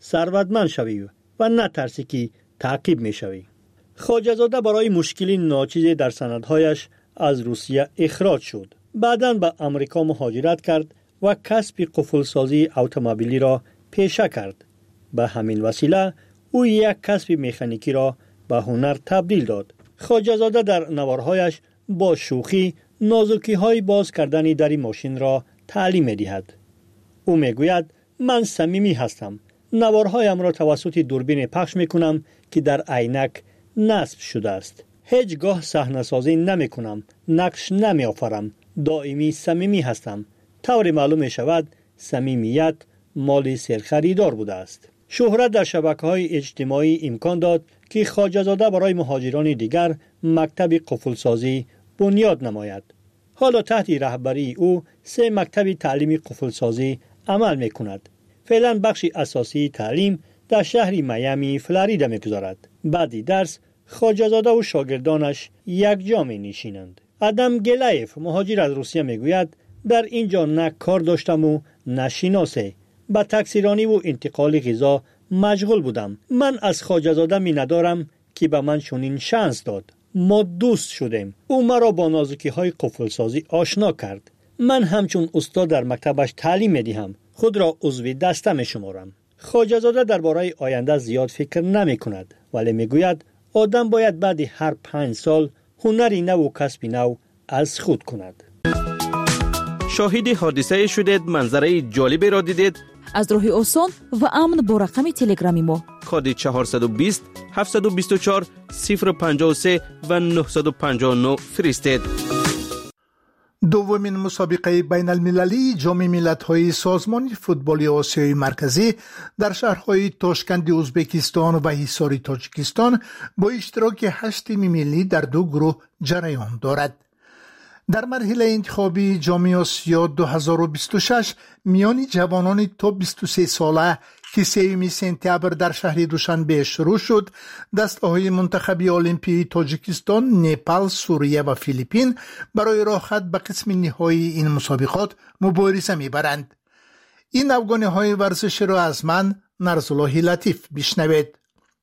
ثروتمند شوی و نترسی که تعقیب می شوی. خواجه‌زاده برای مشکلی ناچیز در سندهایش از روسیه اخراج شد. بعداً به امریکا مهاجرت کرد و کسب قفل‌سازی اتومبیلی را پیشه کرد. به همین وسیله او یک کسب مکانیکی را به هنر تبدیل داد. خواجه‌زاده در نوارهایش با شوخی نازکی‌های باز کردن در ماشین را تعلیم می‌دهد. او میگوید من صمیمی هستم. نوارهایم را توسط دوربین پخش می‌کنم که در عینک نصب شده است. هیچگاه صحنه‌سازی نمی‌کنم، نقش نمی‌آفرم. دائمی صمیمی هستم. طور معلوم می‌شود صمیمیت مال سرخریدار بوده است. شهرت در شبکه‌های اجتماعی امکان داد که خواجه‌زاده برای مهاجران دیگر مکتب قفل‌سازی بنیاد نماید. حالا تحت رهبری او 3 مکتب تعلیم قفل‌سازی عمل می‌کند. فعلا بخش اساسی تعلیم در شهر میامی فلوریدا می‌گذارد. بعد درس خواجه‌زاده و شاگردانش یک جا می‌نشینند. آدم گلایف مهاجر از روسیه میگوید در اینجا نه کار داشتم و نه شناسه. با تکثیرانی و انتقال غذا مشغول بودم. من از خواجه‌زاده می ندارم که به من چنین شانس داد. ما دوست شدیم. او مرا با نازکی‌های قفل‌سازی آشنا کرد. من همچون استاد در مکتبش تعلیم می‌دهم. خود را عضو دسته می‌شمارم. خواجه‌زاده درباره آینده زیاد فکر نمی‌کند، ولی می‌گوید آدم باید بعد هر 5 سال هنری نو و کسبی نو از خود کند. شاهد حادثه شدید، منظره جالبی را دیدید؟ از راه آسان و امن با رقم تلگرامی ما کد 420 724 053 و 959 فرستید. دومین مسابقه بین المللی جام ملت‌های سازمان فوتبال آسیای مرکزی در شهرهای تاشکند ازبکستان و حصار تاجیکستان با اشتراک 8 تیم ملی در 2 گروه جریان دارد. در مرحله انتخابی جام آسیا 2026 میان جوانان تا 23 ساله که 3 سپتامبر در شهر دوشنبه شروع شد، دسته‌های منتخب المپی تاجیکستان، نپال، سوریه و فیلیپین برای راه خط به قسم نهایی این مسابقات مبارزه می‌برند. این افغان‌های ورزش را از من نرسالله لطیف بشنوید.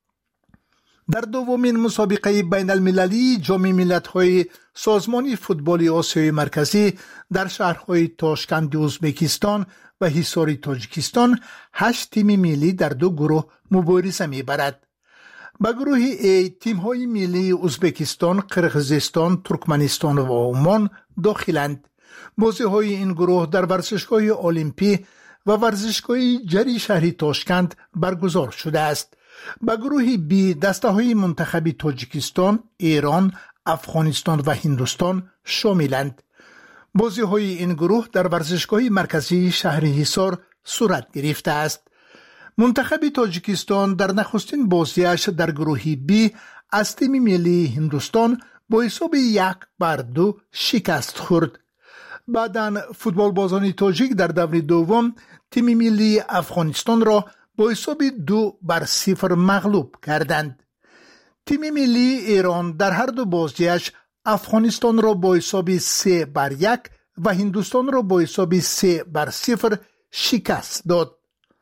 در دومین مسابقه بین المللی جام ملت‌های سازمان فوتبال آسیای مرکزی در شهرهای تاشکند ازبکستان و حصار تاجیکستان 8 تیم ملی در 2 گروه مبارزه می‌برد. به گروه A تیم‌های ملی ازبکستان، قرقیزستان، ترکمنستان و عمان داخلند. بازی‌های این گروه در ورزشگاه المپی و ورزشگاه جری شهر تاشکند برگزار شده است. به گروه B دسته‌های منتخب تاجیکستان، ایران، افغانستان و هندوستان شاملند. بازی‌های این گروه در ورزشگاه مرکزی شهر حصار صورت گرفته است. منتخب تاجیکستان در نخستین بازیش در گروه B از تیم ملی هندوستان با حساب 1-2 شکست خورد. بعداً فوتبال بازان تاجیک در دور دوم تیم ملی افغانستان را با حساب 2-0 مغلوب کردند. تیم ملی ایران در هر 2 بازیش افغانستان را با حساب 3-1 و هندوستان را با حساب 3-0 شکست داد.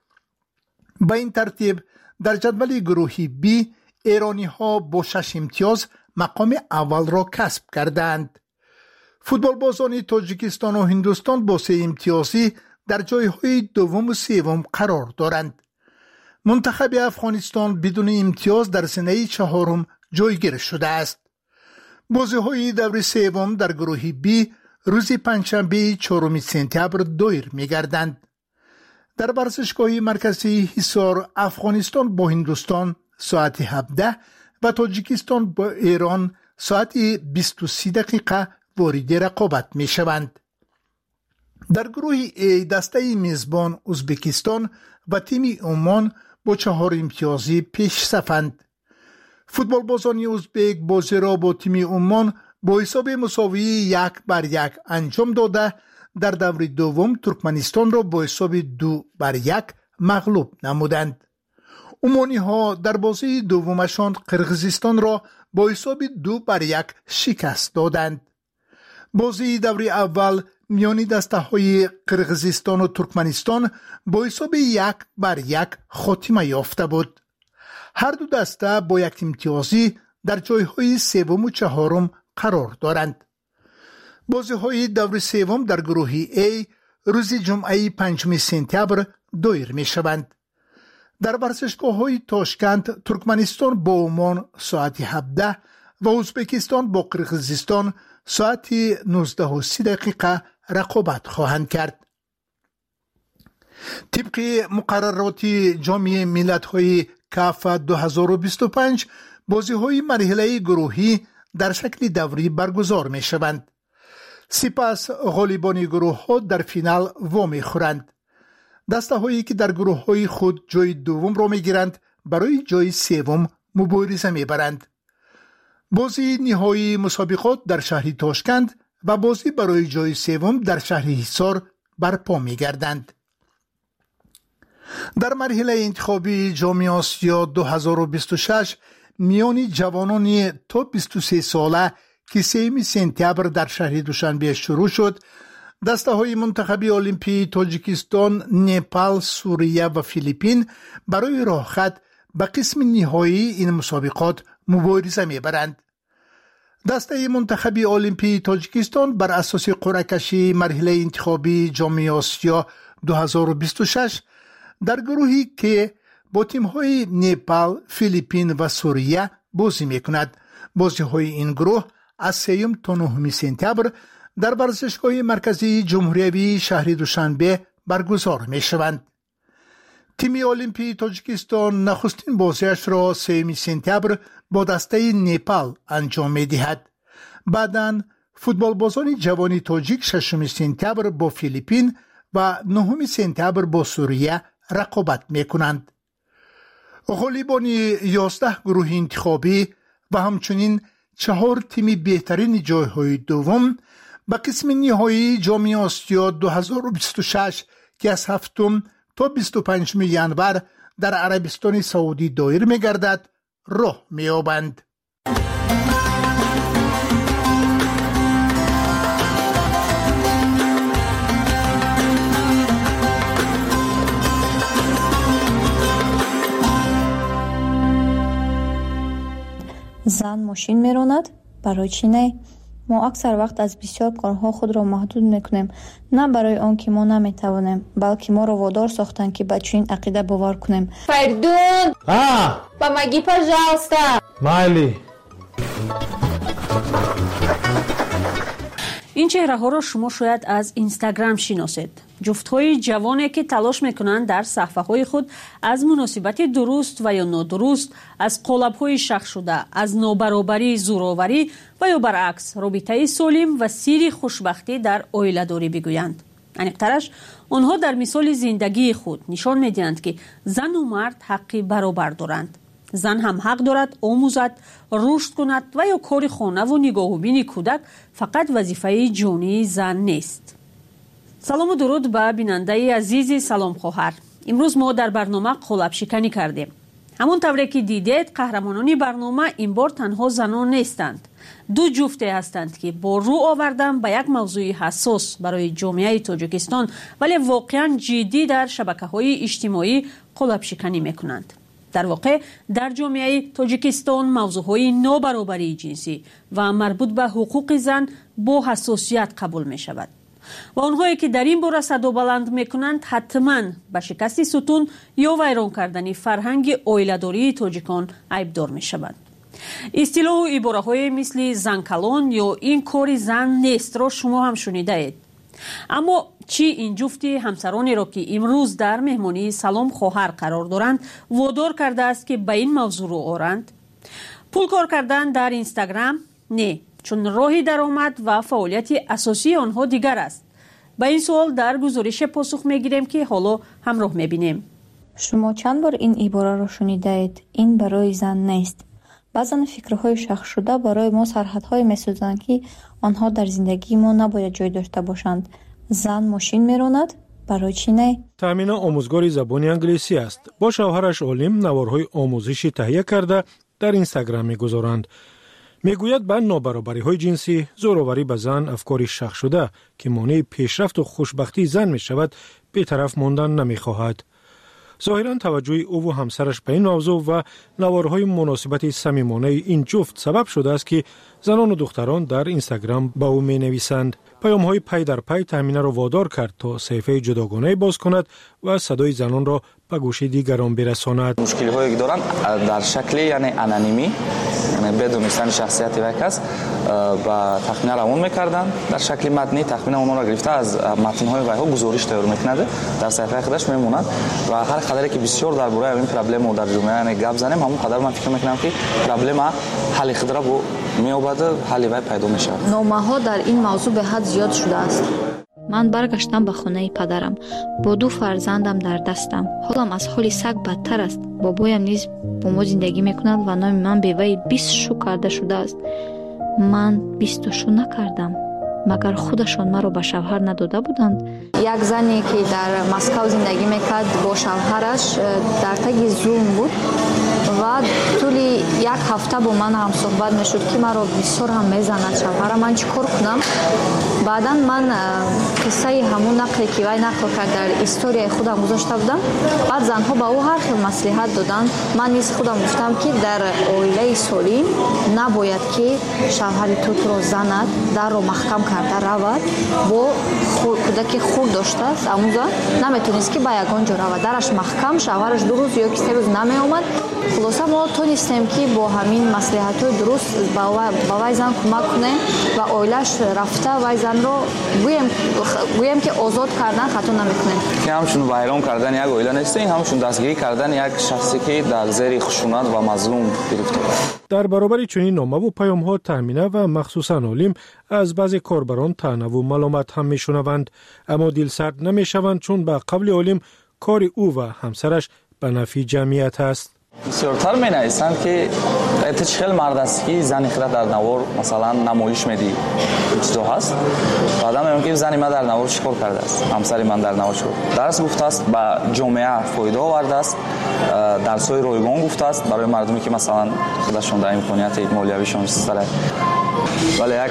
با این ترتیب در جدول گروهی B ایرانی ها با 6 امتیاز مقام اول را کسب کردند. فوتبال بازان تاجیکستان و هندوستان با 3 امتیازی در جایهای دوم و سوم قرار دارند. منتخب افغانستان بدون امتیاز در زمره 4 جایگیر شده است. بازی‌های دور سوم در گروه B روز پنجشنبه 4 سپتامبر دایر می‌گردند. در ورزشگاه مرکزی حصار افغانستان با هندوستان ساعت 17 و تاجیکستان با ایران ساعت 23 دقیقه وارد رقابت می‌شوند. در گروه A دسته میزبان ازبکستان و تیم عمان با 4 امتیازی پیش صفند. فوتبال بازان ازبک بازی را با تیم عمان با حساب مساوی 1-1 انجام داده در دور دوم ترکمنستان را با حساب 2-1 مغلوب نمودند. عمانی ها در بازی دومشان قرقیزستان را با حساب 2-1 شکست دادند. بازی دور اول میان دسته‌های قرقیزستان و ترکمنستان با حساب 1-1 خاتمه یافته بود. هر دو دسته با یک امتیازی در جایهای سوم و چهارم قرار دارند. بازی‌های دور سوم در گروه A روز جمعه 5 سپتامبر دایر می‌شوند. در ورزشگاه‌های تاشکند ترکمنستان با عمان ساعت 17 و ازبکستان با قرقیزستان ساعت 19:30 رقابت خواهند کرد. طبق مقررات جام ملت‌های کاف 2025 بازی‌های مرحله گروهی در شکل دوری برگزار می‌شوند. سپس غالبان گروه‌ها در فینال وامی خورند. دسته‌هایی که در گروه‌های خود جای دوم را می‌گیرند برای جای سوم مبارزه می‌برند. بازی نهایی مسابقات در شهر تاشکند و بازی برای جای سوم در شهر حصار برپا می‌گردند. در مرحله انتخابی جام آسیا 2026 میان جوانان تا 23 ساله که 3 سپتامبر در شهر دوشنبه شروع شد، دسته‌های منتخب المپی تاجیکستان، نپال، سوریه و فیلیپین برای راهخط به قسم نهایی این مسابقات مبارزه می‌برند. دسته منتخب المپی تاجیکستان بر اساس قرعه کشی مرحله انتخابی جام آسیا 2026 در گروهی که با تیم‌های نپال، فیلیپین و سوریه بازی می‌کند. بازی‌های این گروه از 3 تا 9 سپتامبر در ورزشگاه مرکزی جمهوری شهر دوشنبه برگزار می‌شوند. تیم المپی تاجیکستان نخستین بازیش را 3 سپتامبر با دسته نپال انجام می‌دهد. بعداً فوتبالبازان جوان تاجیک 6 سپتامبر با فیلیپین و 9 سپتامبر با سوریه رقابت می‌کنند. غالبان 11 گروه انتخابی و همچنین 4 تیم بهترین جایهای دوم به قسم نهایی جام آسیا 2026 که از 7 تا 25 ژانویه در عربستان سعودی دایر می‌گردد راه می‌یابند. زن ماشین میراند؟ برای چی نه؟ ما اکثر وقت از بسیار کارها خود را محدود میکنیم، نه برای آن که ما نمیتوانیم، بلکه ما را وادار ساختند که به چنین عقیده باور کنیم. Perdón. Помоги, пожалуйста. Майли. این چهره ها را شما شاید از اینستاگرام شناسید. جفت های جوانی که تلاش میکنند در صفحه های خود از مناسبت درست و یا نادرست، از قالب های شخ شده، از نابرابری، زورآوری و یا برعکس رابطه سالم و سیر خوشبختی در عائله داری بگویند. انیقترش آنها در مثال زندگی خود نشان میدهند که زن و مرد حق برابر دارند. زن هم حق دارد آموزد، رشد کند و یا کار خانه و نگاه و بین کودک فقط وظیفه جانی زن نیست. سلام و درود به بیننده عزیز سلام خواهر. امروز ما در برنامه قالب شکنی کردیم. همون طوری که دیدید قهرمانان برنامه این بار تنها زنان نیستند. 2 جفته هستند که با رو آوردن به یک موضوع حساس برای جامعه تاجیکستان ولی واقعا جدی در شبکه‌های اجتماعی قالب شکنی میکنند. در واقع در جامعه تاجیکستان موضوعهای نابرابری جنسی و مربوط به حقوق زن با حساسیت قبول می شود و آنهایی که در این باره صدا بلند می کنند حتما به شکست ستون یا ویران کردن فرهنگ عائله‌داری تاجیکان عیبدار می شوند. اصطلاح و عباره های مثل زن کلان یا این کار زن نیست را شما هم شنیده اید. اما چی این جفت همسرانی را که امروز در مهمانی سلام خواهر قرار دارند وادار کرده است که به این موضوع رو آرند؟ پول کار کردن در اینستاگرام؟ نه، چون راه درآمد و فعالیت اساسی آنها دیگر است. به این سوال در گزارش پاسخ میگیریم که حالا همراه میبینیم. شما چند بار این عباره را شنیده اید؟ این برای زن نیست. بعضا فکرهای شخص شده برای ما سرحدهای میسازند که آنها در زندگی ما نباید جای داشته باشند. زن ماشین میراند؟ برای چی نه؟ تامینه آموزگار زبان انگلیسی است. با شوهرش عالم نوارهای آموزشی تهیه کرده در اینستاگرام میگذارند. میگوید به نابرابری‌های جنسی، زوراوری به زن افکاری شخص شده که مانع پیشرفت و خوشبختی زن می شود، بی‌طرف ماندن نمی‌خواهد. ظاهراً توجه او و همسرش به این موضوع و نوارهای مناسبت صمیمانه این جفت سبب شده است که زنان و دختران در اینستاگرام با او می‌نویسند. پیام‌های پی در پی تامینه را وادار کرد تا صفحه جداگانه باز کند و صدای زنان را به گوش دیگران برساند. مشکلی که دارند در شکل یعنی انانیمی، یعنی بدون نوشتن شخصیت یک کس و تخمینه روان می‌کردند. در شکل متنی تخمینه اونها را گرفته از متن‌های وی‌ها گزارش تیار می‌کند، در صفحه خودش می‌ماند و هر قدری که بسیار درباره این پرابلم در جامعه یعنی گپ زنیم، همون قدر من فکر می‌کنم که پرابلم حل خود را می‌یابد، حل وی پیدا می‌شود. نامه‌ها در این موضوع به حد زیاد شده است. من برگشتم به خانه پدرم با 2 فرزندم در دستم. حالم از حال سگ بدتر است. بابایم نیز با ما زندگی میکند و نام من به وی 20 شو کرده شده است. من 20 شو نکردم. مگر خودشان مرا به شوهر نداده بودند؟ یک زنی که در مسکو زندگی میکرد با شوهرش در تگ زوم بود و طولی 1 هفته با من هم صحبت میشد که مرا بسیار هم میزند شوهرم. من چیکار کنم؟ بعدا من قصه همون نقلی که وی نقل کرد در استوری خودم گذاشته بودم. بعد زنها با او هر خیل مصلحت دادن. من نیز خودم گفتم که در عائله سالم نباید که شوهر تو را زند، در رو محکم کرده رود. با کودک خود داشته است، آموزا نمیتونست که با یگان جا رود، درش محکم، شوهرش 2 روز یا 3 روز نمی آمد. خلاصه ما تونستیم که با همین مصلحت‌های درست با وی زن کمک کنیم و عائله‌اش رفته وی زن رو گویم که آزاد کردن خطا نمیکنیم. که همشون ویران کردن یک عائله نیست، این همشون دستگیری کردن یک شخصی که در زیر خشونت و مظلوم گرفته. در برابر چنین نامه و پیام‌ها تامینه و مخصوصاً عالم از بعضی کاربران طعنه و ملامت هم میشنوند، اما دلسرد نمیشوند چون به قبل عالم کار او و همسرش به نفع جمعیت است. بسیارتر می نویسند که اتش خیلی مرد است که زنی خیلی در نوار مثلا نمایش میدی چیزا هست. بعدا میگم که زنی من در نوار چیکار کرده است، همسری من در نوار چیکار درس گفته است، با جامعه فایده آورده است، درس‌های رایگان گفته است برای مردمی که مثلا خودشون در امکانیت مالیویشون سره. ولی یک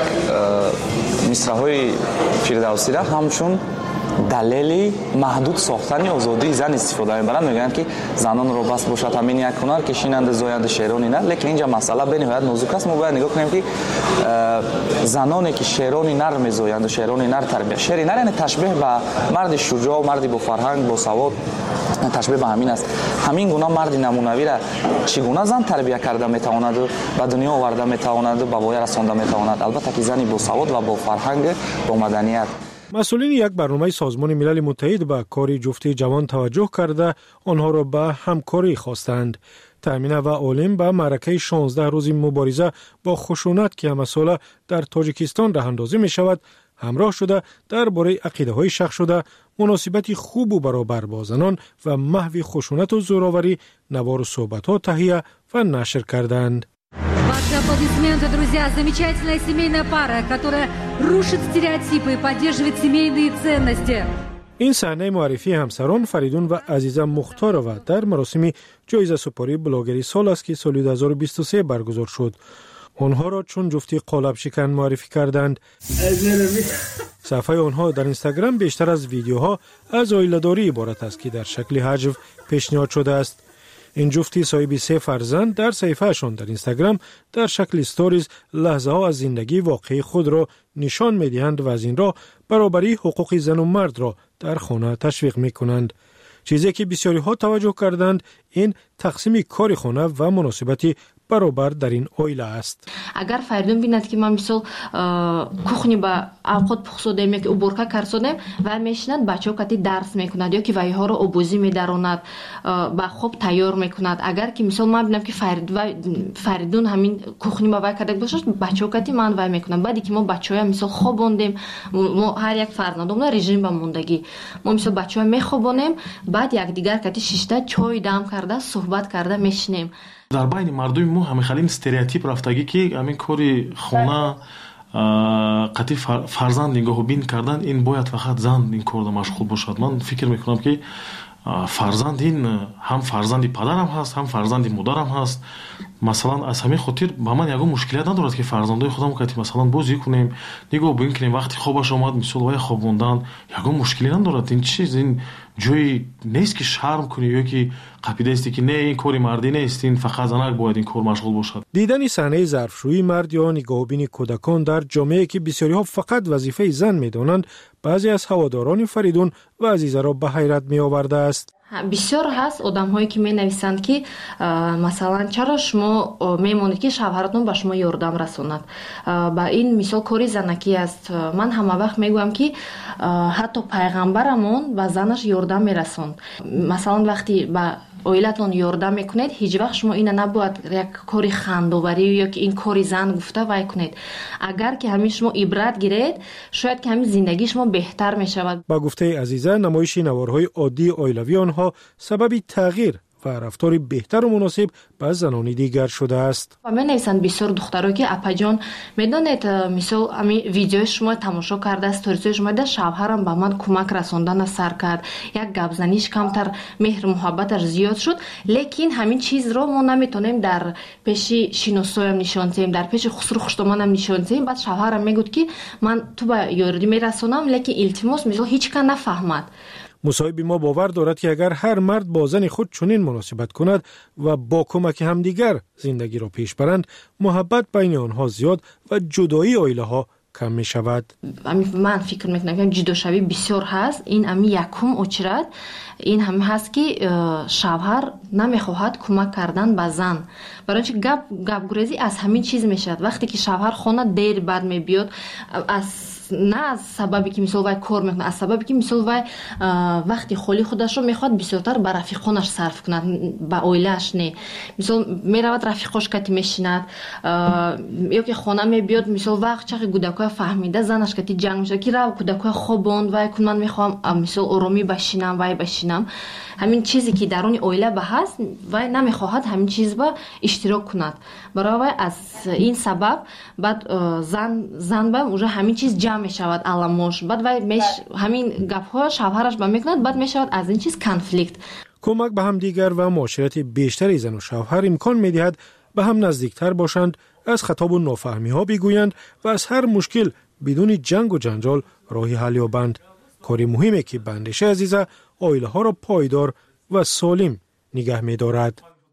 مصرع‌های فردوسی را همچون دلیلی محدود ساختن آزادی زن استفاده می‌برند. میگن که زنان رو بس باشد همین یک هنر کشیننده زاینده شیرانی نه، لیکن اینجا مسئله به نهایت نازک است. ما باید نگاه کنیم که زنانی که شیرانی نر می‌زایند و شیرانی نر تربیت، شیری نر یعنی تشبیه به مرد شجاع، مردی با فرهنگ، با سواد، تشبیه به همین است. همین گونه مرد نمونوی را چگونه زن تربیت کرده میتواند و به دنیا آورده میتواند و به وای رسانده میتواند، البته که زنی با سواد و با فرهنگ، با مدنیت. مسئولین یک برنامه سازمان ملل متحد به کار جفت جوان توجه کرده آنها را به همکاری خواستند. تامینه و عالم به معرکه 16 روزی مبارزه با خشونت که مسئله در تاجیکستان راه اندازی می شود همراه شده درباره عقیده‌های شخص شده، مناسبت خوب و برابر با زنان و محو خشونت و زوراوری نوار و صحبت‌ها تهیه و نشر کردند. Ваши аплодисменты, друзья. Замечательная семейная пара, которая рушит стереотипы и поддерживает семейные ценности. این صحنه معرفی همسران فریدون و عزیزه مختارова در مراسم جایزه سپاری بلاگری سال است که سال 2023 برگزار شد. آنها را چون جفتی قالب شکن معرفی کردند. صفحه آنها در اینستاگرام بیشتر از ویدیوها از عائله‌داری عبارت است که در شکل هجو پیشنهاد شده است. این جفتی صاحب 3 فرزند در صفحه‌شان در اینستاگرام در شکل استوریز لحظه ها از زندگی واقعی خود را نشان می‌دهند و از این راه برابری حقوق زن و مرد را در خانه تشویق می‌کنند. چیزی که بسیاری ها توجه کردند این تقسیم کار خانه و مناسبتی برابر در این عائله است. اگر فریدون بیند که ما مثلا کухни با اوقات پخسودیم یا که уборка کردیم و میشنند بچه‌ها کتی درس میکنند یا که ویها رو آبوزی میداروند با خوب تیار میکند. اگر که مثلا ما ببینم که فریدون همین کухни با وی کرده باشه بچه‌ها کتی من وی میکنند. بعدی که ما بچه‌ها مثلا خوابوندیم، ما هر یک فرزندمون رژیم با موندگی ما مثلا بچه‌ها میخوابونیم، بعد یک دیگر کتی شیشته چای دم کرده صحبت کرده میشنیم. در بین مردم ما همه خیلی استریوتیپ رفتگی که همین کاری خانه قطعی فرزند نگاه بین کردن این باید فقط زن این کار مشغول باشد. من فکر میکنم که фарзанд ин ҳам фарзанди падарам ҳаст, ҳам фарзанди модарам ҳаст. масалан аз ҳамин хотир ба ман ягон мушкилият надорад ки фарзандои худам кати масалан бозӣ кунем, нигоҳ бин кунем, вақти хобаш омад мисол вай хобондан ягон мушкилӣ надорад. ин чиз ин ҷои нест ки шарм кунӣ ё ки қапидаисти ки не ин кори мардӣ нест, ин фақат занак бояд ин кор машғул бошад. дидани саҳнаи зарфшӯии мард ё нигоҳубини кӯдакон дар ҷомеае ки бисёриҳо фақат вазифаи зан медонанд, баъзе аз ҳаводорони Фаридун ва Азизаро ба ҳайрат меовардааст. бисёр ҳаст одамҳое ки менависанд ки масалан чаро шумо мемонед ки шавҳаратон ба шумо ёрдам расонад. Ба ин мисол кори занакӣ аст. Ман ҳама вақт мегӯям ки ҳатто пайғамбарамон ба занаш ёрдам мерасонд. Масалан вақти ба оилатон ёрдам мекунед, ҳеҷ вақт шумо ина набояд як кори хандоварӣ ё ки ин кори зан гуфта вай кунед. Агар ки ҳамин шумо ибрат гиред, шояд ки ҳамин зиндагии шумо беҳтар мешавад. ба гуфтаи Азиза, намоиши наворҳои оддии оилавии онҳо сабаби тағйир ва рафтори беҳтару муносиб ба занони дигар шудааст. менависанд бисёр духтаро ки апаҷон медонед мисол ами видеои шумо тамошо карда, сторисои шумо да шавҳарам ба ман кӯмак расондана сар кард, як гапзаниш камтар меҳру муҳаббаташ зиёд шуд, лекин ҳамин чизро мо наметонем дар пеши шиносоям нишон диҳем, дар пеши хусру хуштоманам нишон диҳем. Баъд шавҳарам мегӯд ки ман ту ба ёрдӣ мерасонам, лекин илтимос мисол ҳеҷ кан нафаҳмад. мусоҳиби мо бовар дорад ки агар ҳар мард бо зани худ чунин муносибат кунад ва бо кӯмаки ҳамдигар зиндагиро пеш баранд, муҳаббат байни онҳо зиёд ва ҷудоии оилаҳо кам мешавад. Ман фикр мекунам ки ҷудошавӣ бисёр ҳаст. Ин ами якум очрад ин ҳам ҳаст ки шавҳар намехоҳад кӯмак кардан ба зан. Барои чи гапгурезӣ аз ҳамин чиз мешавад. Вақте ки шавҳар хона дер бад мебиёд, не аз сабаби ки мисол вай кор мекунад, аз сабаби ки мисол вай вақти холи худашро мехоҳад бисёртар ба рафиқонаш сарф кунад, ба оилааш не. Мисол меравад рафиқош кати мешинад ё ки хона мебиёд, мисол вақт чахи кӯдакоя фаҳмида занаш кати ҷанг мешавад ки рав кӯдакоя хобонд вай кун, ман мехоҳам мисол оромӣ башинам, вай башинам. ҳамин чизе ки даруни оила ба ҳаст, вай намехоҳад ҳамин чиз ба иштирок кунад. Барои вай аз ин сабаб баъд зан ба уже ҳамин чиз ҷамъ мешавад аламош, баъд вай ҳамин гапҳо шавҳараш ба мекунад, баъд мешавад аз ин чиз конфликт. кӯмак ба ҳамдигар ва муоширати бештари зану шавҳар имкон медиҳад ба ҳам наздиктар бошанд, аз хатобу нофаҳмиҳо бигӯянд ва аз ҳар мушкил бидуни ҷангу ҷанҷол роҳи ҳал ёбанд. кори муҳиме ки ба андешаи Азиза оилаҳоро пойдор ва солим нигаҳ медорад.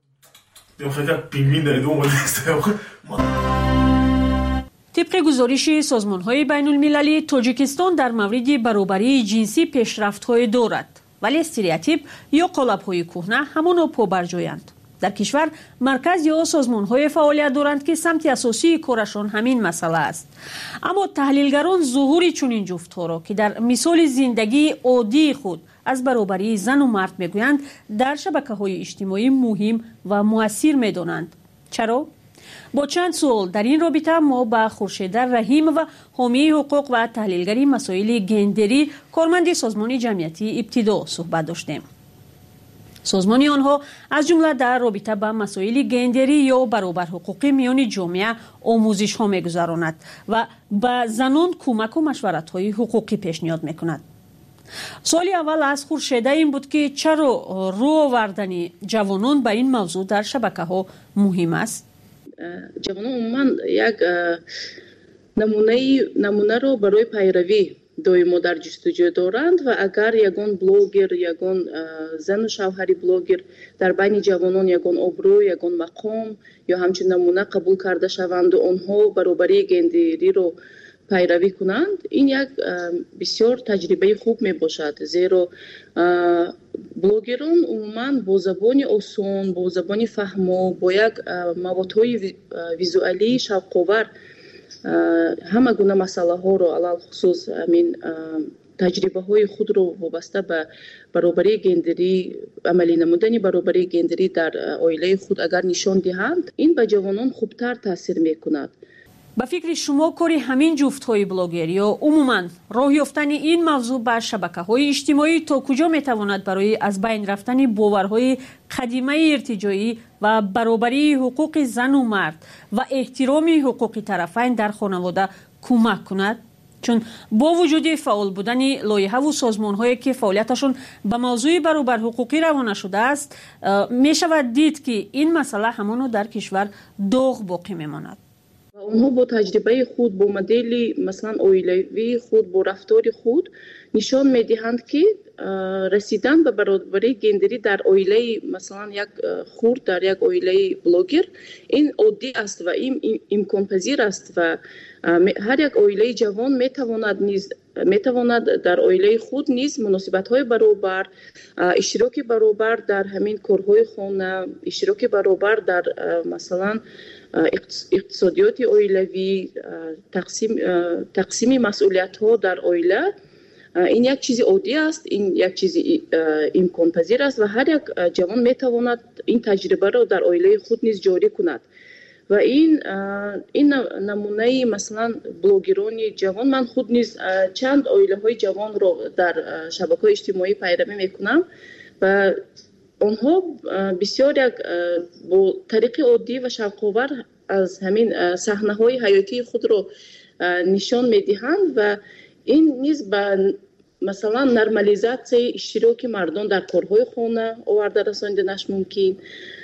طبق گزارش سازمان‌های بین‌المللی، تاجیکستان در مورد برابری جنسی پیشرفت‌های دارد، ولی استریوتیپ یا قالب‌های کهنه همانا پابرجایند. در کشور مرکز یا سازمان‌های فعالیت دارند که سمت اساسی کارشان همین مسئله است. اما تحلیلگران ظهور چنین جفت‌ها را که در مثال زندگی عادی خود از برابری زن و مرد میگویند، در شبکه‌های اجتماعی مهم و مؤثر می‌دانند. چرا؟ با چند سوال در این رابطه ما با خورشید رحیم و حامی حقوق و تحلیلگری مسائل گندری کارمند سازمان جمعیتی ابتدا صحبت داشتیم. سازمان آنها از جمله در رابطه با مسائل گندری یا برابر حقوقی میان جامعه آموزش ها میگذراند و به زنان کمک و مشورت های حقوقی پیشنهاد میکند. سوال اول از خورشید این بود که چرا رو آوردن جوانان به این موضوع در شبکه ها مهم است؟ جوانان عموما یک نمونه رو برای پیروی доимо дар ҷустуҷӯ доранд ва агар ягон блогер, ягон зану шавҳари блогер дар байни ҷавонон ягон обрӯ, ягон мақом ё ҳамчун намуна қабул карда шаванду онҳо баробарии гендериро пайравӣ кунанд, ин як бисёр таҷрибаи хуб мебошад. Зеро блогерон умуман бо забони осон, бо забони фаҳмо, бо як маводҳои визуалии шавқовар ҳама гуна масъалаҳоро алалхусус амин таҷрибаҳои худро вобаста ба баробарии гендерӣ, амалӣ намудани баробарии гендерӣ дар оилаи худ агар нишон диҳанд, ин ба ҷавонон хубтар таъсир мекунад. ба фикри шумо кори ҳамин ҷуфтҳои блогер ё умуман роҳ ёфтани ин мавзӯъ ба шабакаҳои иҷтимоӣ то куҷо метавонад барои аз байн рафтани боварҳои қадимаи иртиҷоӣ ва баробарии ҳуқуқи зану мард ва эҳтироми ҳуқуқи тарафайн дар хонавода кӯмак кунад? چون با وجود فعال بودن لایحه و سازمان‌هایی که فعالیتشون به موضوع برابر حقوقی روانه شده است، می شود دید که این مسئله همانو در کشور داغ باقی میماند. اونها با تجربه خود، با مدل مثلا اویلوی خود، با رفتار خود نشان میدهند که رسیدن به برابری گندری در اویله مثلا یک خورد، در یک اویله بلوگر، این عادی است و این امکان پذیر است و هر یک اویله جوان میتواند در اویله خود نیز مناسبت‌های برابر، اشتراک برابر در همین کارهای خانه، اشتراک برابر در مثلا اقتصادیات اویلوی، تقسیم مسئولیت‌ها در اویله، این یک چیز عادی است، این یک چیز امکان پذیر است و هر یک جوان میتواند این تجربه را در اویله خود نیز جاری کند و این نمونه مثلا بلوگران جوان، من خود نیز چند اویله های جوان را در شبکه‌های اجتماعی پیروی میکنم و آنها بسیار یک با طریق عادی و شوق‌آور از همین صحنه‌های حیاتی خود را نشان میدهند و این نیز به مثلا نرمالیزاسیای اشتراک مردم در کارهای خانه آورده رساندنش ممکن.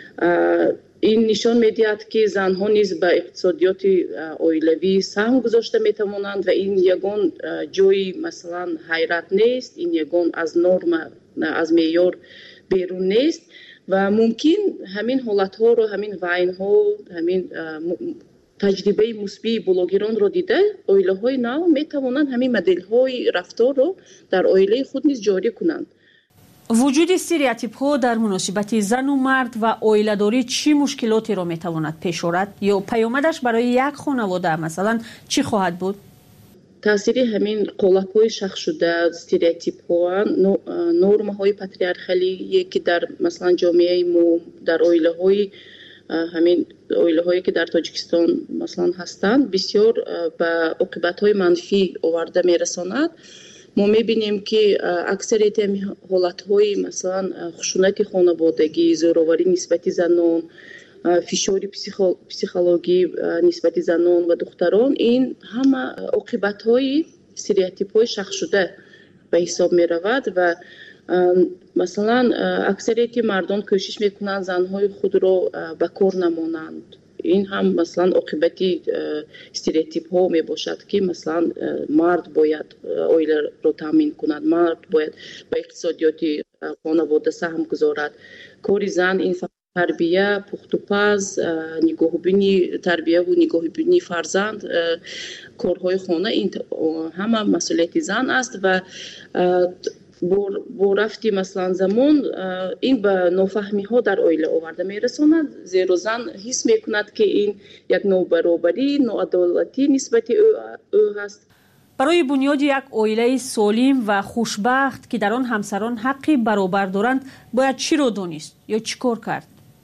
این نشان میدهد که زنها نیز به اقتصادیات اویلوی سهم گذاشته میتوانند و این یگان جای مثلا حیرت نیست، این یگان از نرم، از معیار بیرون نیست و ممکن همین حالتها رو، همین وعینها، همین تجربه مثبت بلوگران رو دیده اویله های نو می توانند همین مدل های رفتار رو در اویله خود نیز جاری کنند. وجود استریوتیپ ها در مناسبت زن و مرد و اویله داری چی مشکلاتی رو می تواند پیش آورد یا پیامدش برای یک خانواده مثلا چی خواهد بود؟ تاثیر همین قالب های شخص شده، استریوتیپ ها، نرم های پاتریارخالی که در مثلا جامعه ما، در اویله های همین اویله هایی که در تاجیکستان مثلا هستند بسیار به عاقبت‌های منفی آورده میرساند. ما میبینیم که اکثریت حالت‌های مثلا خشونت خانوادگی، زوراوری نسبت زنان، فشار پسیخولوژی نسبت زنان و دختران، این همه عاقبت‌های استریوتیپ‌های شخص شده به حساب می‌رود و مثلا اکثریت مردم کوشش میکنند زنهای خود را به کار نمانند. این هم مثلا عاقبتی استریوتیپ ها می باشد که مثلا مرد باید اویله را تامین کند، مرد باید به اقتصادیات خانواده سهم گذارد. کار زن این تربیه، پخت و پز، نگاهبینی تربیه و نگاهبینی فرزند، کارهای خانه، این همه مسئولیت زن است و با رفتی مثلا زمان این به نافهمی ها در اویله آورده میرساند، زیرا زن حس میکند که این یک نابرابری، ناعدالتی نسبت او هست. برای بنیاد یک اویله سالم و خوشبخت که در آن همسران حقی برابر دارند باید چی رو دانست یا چی کار کرد؟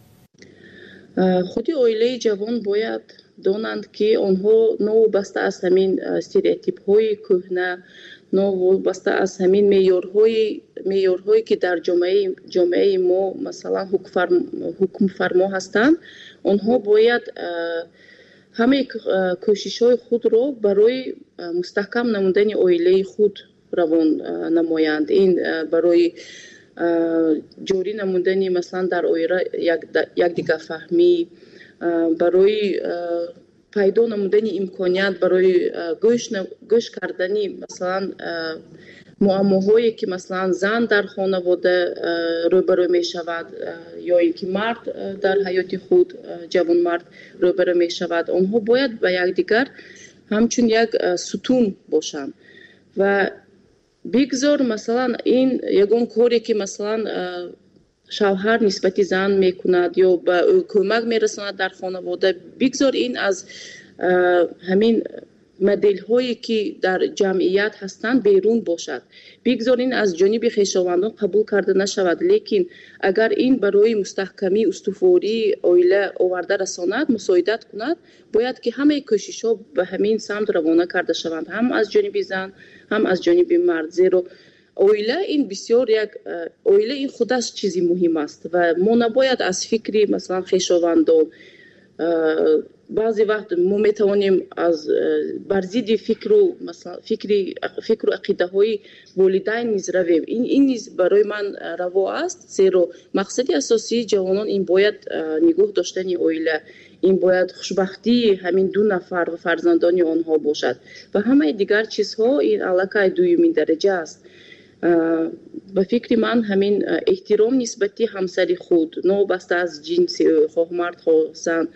خودی اویله جوان باید دانند که آنها نوابسته از همین استریوتیپ های کهنه، نوابسته از همین معیارهایی که در جامعه ما مثلا حکم فرما هستند، آنها باید همه کوشش‌های خود را برای مستحکم نمودن اویله خود روان نمایند. این برای جوری نمودن مثلا در اویله یک دیگر فهمی، برای پیدا نمودن امکانیت برای گوش کردنی مثلا معماهایی که مثلا زن در خانواده روبرو می شود یا اینکه مرد در حیات خود، جوان مرد روبرو می شود، آنها باید به یکدیگر همچون یک ستون باشند و بگذار مثلا این یگان کاری که مثلا شوهر نسبت زن میکند یا به او کمک میرساند در خانواده، بگذار این از همین مدل هایی که در جمعیت هستند بیرون باشد، بگذار این از جانب خویشاوندان قبول کرده نشود، لیکن اگر این برای مستحکمی استواری اویله آورده رساند، مساعدت کند، باید که همه کوشش ها به همین سمت روانه کرده شوند، هم از جانب زن هم از جانب مرد، زیرا اویله این بسیار یک اویله این خودش چیزی مهم است و ما نباید از فکری مثلا خویشاوندان بعضی وقت ما میتوانیم از بر ضد فکر و عقیده های والدین نیز رویم. این نیز برای من روا است، زیرا مقصد اساسی جوانان این باید نگاه داشتن اویله، این باید خوشبختی همین دو نفر و فرزندان آنها باشد و همه دیگر چیزها این علاقه دومین درجه است. به فکر من همین احترام نسبتی همسر خود، نابسته از جنس خواه مرد خواه زن،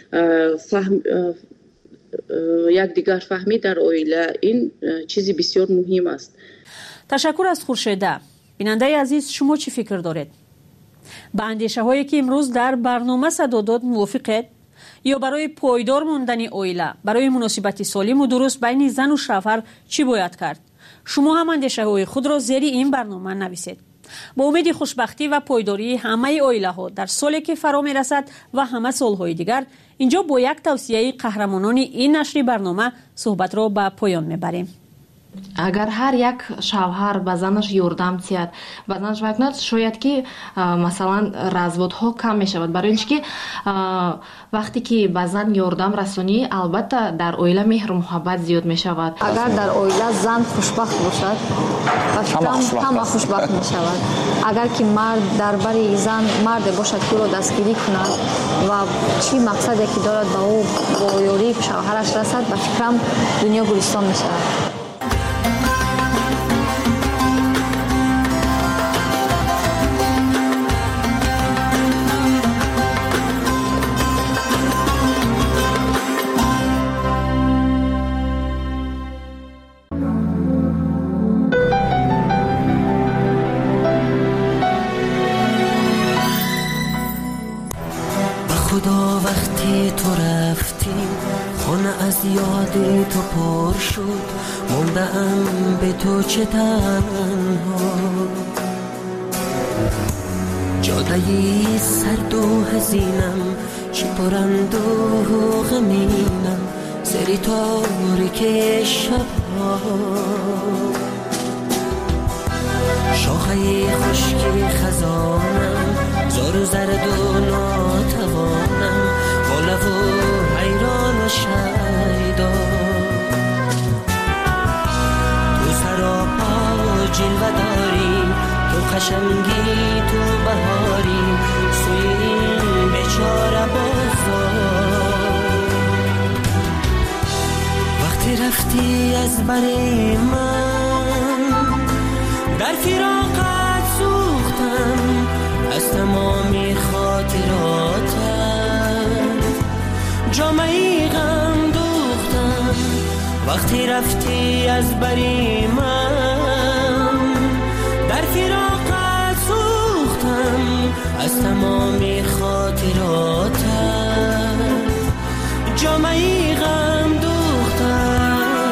یک دیگر فهمی در عائله، این چیزی بسیار مهم است. تشکر از خورشیده. بیننده عزیز، شما چی فکر دارید؟ با اندیشه هایی که امروز در برنامه صدا داد موافقید؟ یا برای پایدار موندن عائله، برای مناسبت سالم و درست بین زن و شوهر چی باید کرد؟ شما هم اندیشه های خود را زیر این برنامه نویسید. با امید خوشبختی و پایداری همه عائله ها در سالی که فرا می رسد و همه سالهای دیگر، اینجا با یک توصیه قهرمانان این نشر برنامه صحبت را به پایان می بریم. اگر هر یک شوهر به زنش یاردم تیاد، به زنش وکند، شاید که مثلا разводها کم می شود. برای اینکه وقتی که به زن یاردم رسونی، البته در عائله مهر و محبت زیاد می شود. اگر در عائله زن خوشبخت باشد، همه خوشبخت می شود. اگر که مرد درباره زن مرد باشد که او را دستگیری کند و چی مقصدی که دارد به او با یاری شوهرش رسد، به فکرم دنیا گلستان می شود. خدا وقتی تو رفتی خانه از یاد تو پر شد، موندم به تو چه تنها، جادهی سرد و حزینم چی پرند و غمینم، سری تاریک شبها، شاخه خشکی خزانم زار و زرد و ناتوانم، بالا و حیران و شیدا، تو سراپا جلوه داری، تو قشنگی تو بهاری، سوی این بیچاره بازار، وقتی رفتی از بر من در فراقت سوختم، از تمامی خاطراتت جامعی غم دوختم، وقتی رفتی از بری من در فراقت سوختم، از تمامی خاطراتت جامعی غم دوختم.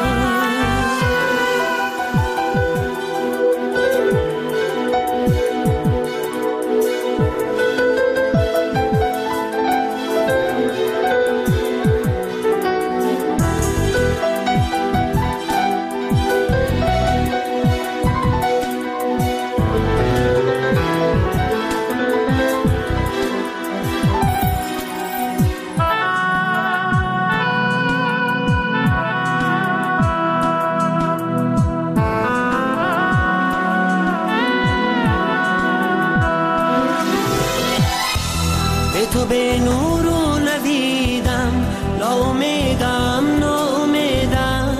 تو به نور و ندیدم، ناامیدم ناامیدم،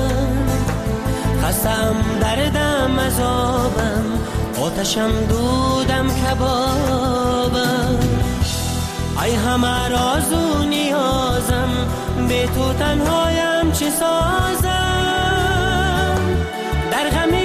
خستم دردم عذابم، آتشم دودم کبابم، ای همه راز و نیازم، به تو تنهایم چه سازم، در غم